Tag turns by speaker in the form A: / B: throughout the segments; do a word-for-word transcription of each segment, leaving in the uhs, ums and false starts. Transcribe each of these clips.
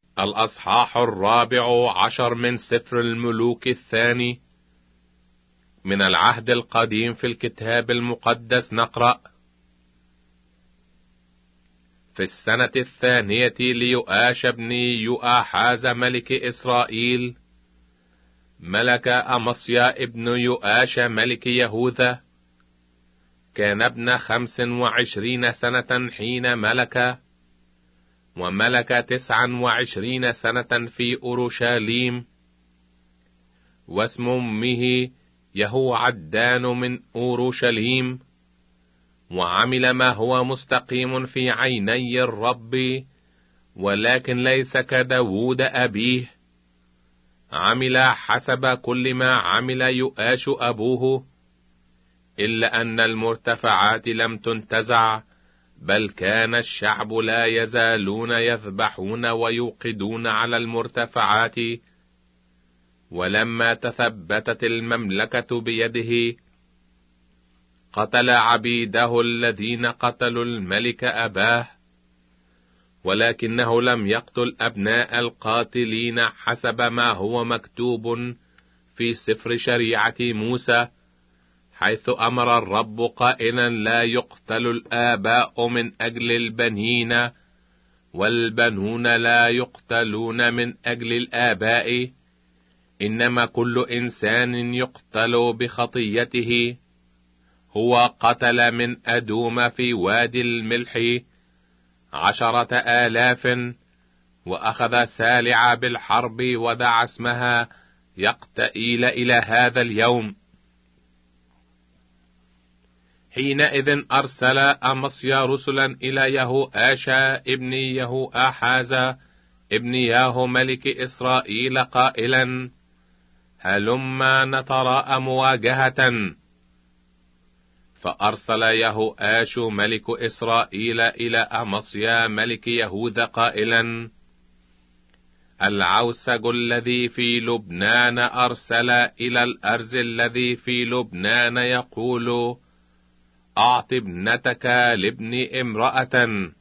A: الأصحاح الرابع عشر من سفر الملوك الثاني. من العهد القديم في الكتاب المقدس نقرأ: في السنة الثانية ليؤاش بن يؤاحاز ملك إسرائيل، ملك أمصيا ابن يؤاش ملك يهوذا. كان ابن خمس وعشرين سنة حين ملك، وملك تسعا وعشرين سنة في أورشليم. واسم أمه يهوعدان من أورشليم. وعمل ما هو مستقيم في عيني الرب، ولكن ليس كداود أبيه. عمل حسب كل ما عمل يؤاش أبوه، إلا أن المرتفعات لم تنتزع، بل كان الشعب لا يزالون يذبحون ويوقدون على المرتفعات. ولما تثبتت المملكة بيده، قتل عبيده الذين قتلوا الملك أباه، ولكنه لم يقتل أبناء القاتلين حسب ما هو مكتوب في سفر شريعة موسى، حيث أمر الرب قائلا: لا يقتل الآباء من أجل البنين، والبنون لا يقتلون من أجل الآباء، إنما كل إنسان يقتل بخطيته. هو قتل من أدوم في وادي الملح عشرة آلاف، وأخذ سالع بالحرب ودعا اسمها يقتئيل إلى هذا اليوم. حينئذ أرسل أمصيا رسلا إلى يهوآشا ابن يهوآحاز ابن ياهو ملك إسرائيل قائلا: هلما نتراءى مواجهة. فأرسل يهوآش ملك إسرائيل إلى أمصيا ملك يهوذا قائلا: العوسج الذي في لبنان أرسل إلى الأرز الذي في لبنان يقول: أعط ابنتك لابن امرأة.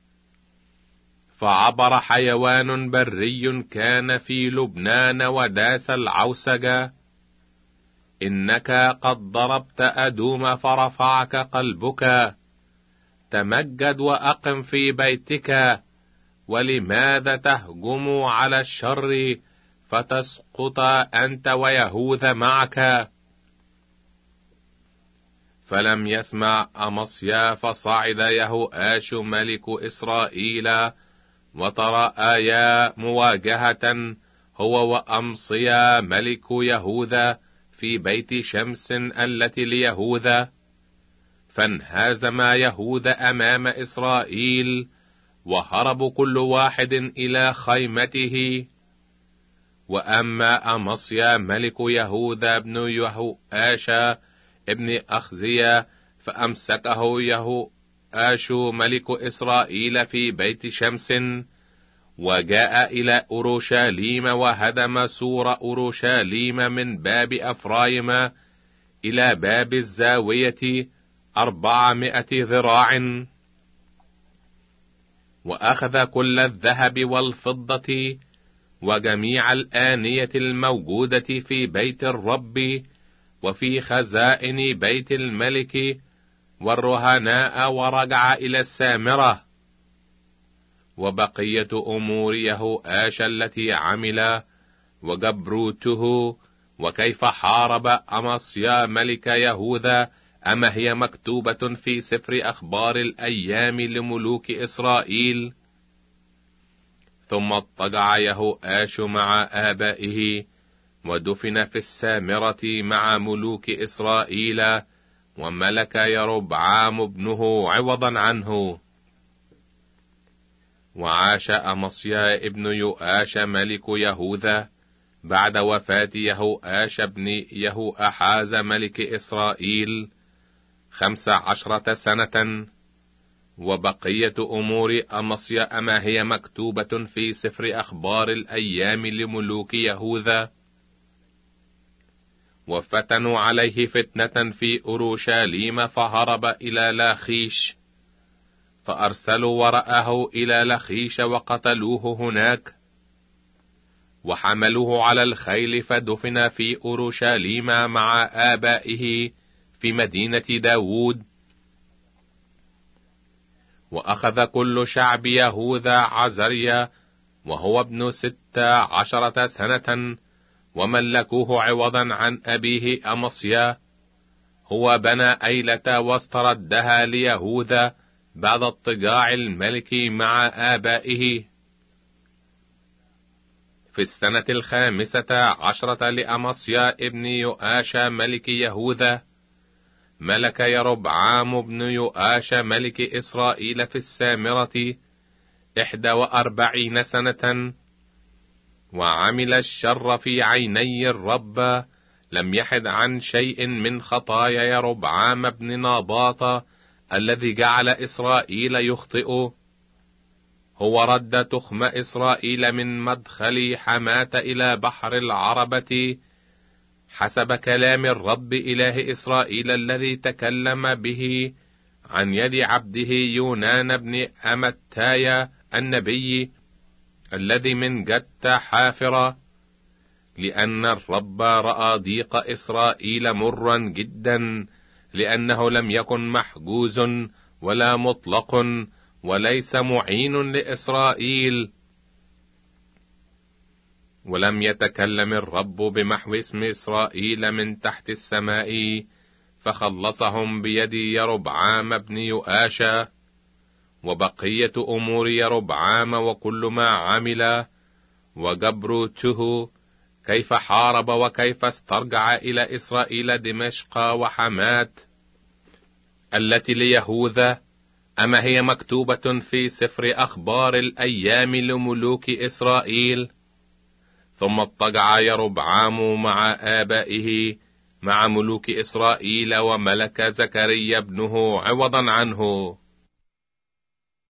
A: فعبر حيوان بري كان في لبنان وداس العوسج: إنك قد ضربت أدوم فرفعك قلبك، تمجد وأقم في بيتك، ولماذا تهجم على الشر فتسقط أنت ويهوذا معك؟ فلم يسمع أمصيا، فصعد يهوآش ملك إسرائيل وتراءيا مواجهة هو وأمصيا ملك يهوذا في بيت شمس التي ليهوذا، فانهزم يهوذا أمام إسرائيل، وهربوا كل واحد إلى خيمته. وأما أمصيا ملك يهوذا ابن يهوآشا ابن أخزيا، فأمسكه يهوآش ملك إسرائيل في بيت شمس، وجاء إلى أورشليم وهدم سور أورشليم من باب أفرايم إلى باب الزاوية أربعمائة ذراع، وأخذ كل الذهب والفضة وجميع الآنية الموجودة في بيت الرب وفي خزائن بيت الملك والرهناء، ورجع إلى السامرة. وبقية أمور يهوآش التي عمل وجبروته وكيف حارب أمصيا ملك يهوذا، أما هي مكتوبة في سفر أخبار الأيام لملوك إسرائيل. ثم اضطجع يهوآش مع آبائه، ودفن في السامرة مع ملوك إسرائيل، وملك يربعام ابنه عوضا عنه. وعاش أمصيا ابن يؤاش ملك يهوذا بعد وفاة يهوآش ابن يهوآحاز ملك إسرائيل خمس عشرة سنة. وبقية أمور أمصيا أما هي مكتوبة في سفر أخبار الأيام لملوك يهوذا. وفتنوا عليه فتنة في أورشليم، فهرب إلى لاخيش، فأرسلوا وراءه إلى لخيش وقتلوه هناك. وحملوه على الخيل فدفن في أورشليم مع آبائه في مدينة داود. وأخذ كل شعب يهوذا عزريا وهو ابن ست عشرة سنة، وملكوه عوضا عن أبيه أمصيا. هو بنى أيلة واستردها ليهوذا بعد اضطجاع الملك مع آبائه. في السنة الخامسة عشرة لأمصيا ابن يؤاش ملك يهوذا، ملك يربعام بن يؤاش ملك إسرائيل في السامرة إحدى وأربعين سنة، وعمل الشر في عيني الرب، لم يحد عن شيء من خطايا يربعام بن ناباط الذي جعل إسرائيل يخطئ. هو رد تخم إسرائيل من مدخل حماة إلى بحر العربة حسب كلام الرب إله إسرائيل الذي تكلم به عن يد عبده يونان بن أمتاي النبي الذي من جت حافرة، لأن الرب رأى ضيق إسرائيل مرا جدا، لأنه لم يكن محجوز ولا مطلق وليس معين لإسرائيل. ولم يتكلم الرب بمحو اسم إسرائيل من تحت السماء، فخلصهم بيد يربعام بن يؤاشا. وبقية أمور يربعام وكل ما عمل وجبروته، كيف حارب وكيف استرجع إلى إسرائيل دمشق وحمات التي ليهوذا، أما هي مكتوبة في سفر أخبار الأيام لملوك إسرائيل. ثم اضطجع يربعام مع آبائه مع ملوك إسرائيل، وملك زكريا ابنه عوضا عنه.